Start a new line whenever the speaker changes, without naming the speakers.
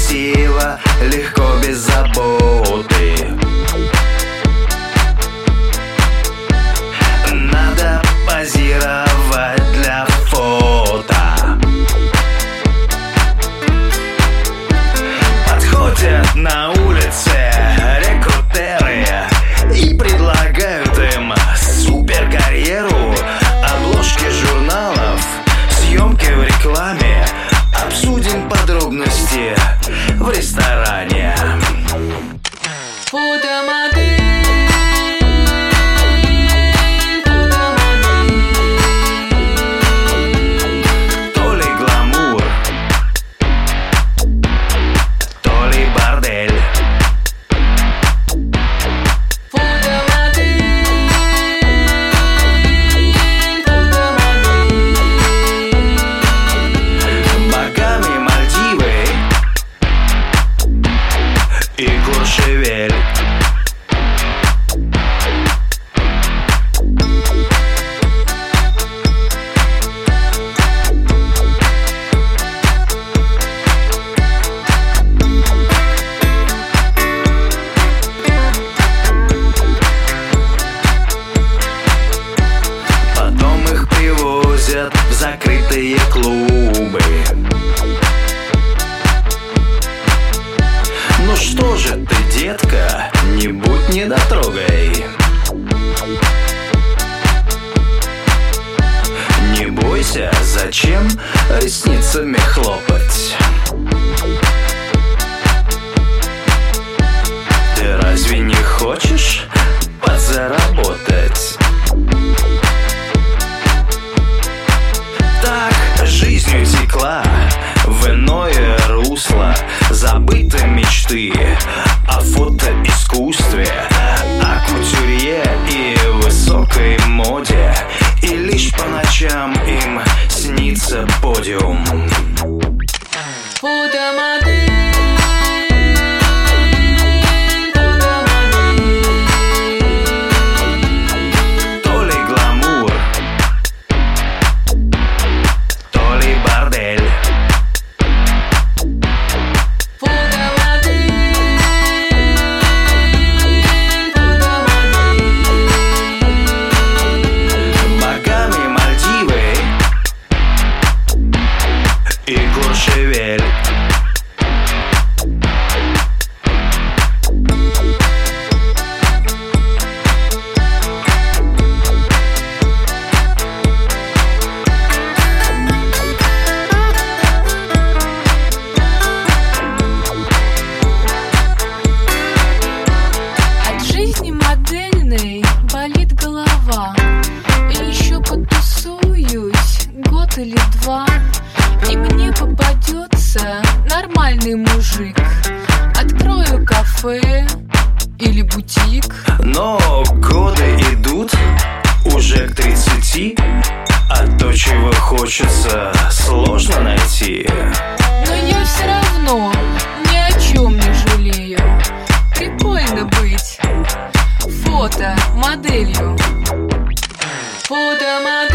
красиво, легко, без заботы. Надо позировать для фото. Подходят на улице рекрутеры и предлагают им суперкарьеру, обложки журналов, съемки в рекламе. Обсудим подробности в ресторане.
Фотомодель.
То ли гламур, то ли бордель. Багамы, Мальдивы и Куршевель. Потом их привозят в закрытые клубы. Ну что же ты, детка, не будь недотрогой. Не бойся, зачем ресницами хлопать? Ты разве не хочешь подзаработать? Так жизнь утекла в иное русло. Забыты мечты о фотоискусстве, о кутюрье и высокой моде. И лишь по ночам им снится подиум.
Фотомодель.
То ли гламур, то ли бордель. Багамы, Мальдивы и Куршевель.
От жизни модельной болит голова. И еще потусуюсь год или два, и мне попадется нормальный мужик. Открою кафе или бутик.
Но годы идут уже к 30, а то, чего хочется, сложно найти.
Но я все равно ни о чем не жалею. Прикольно быть фотомоделью. Фотомодель.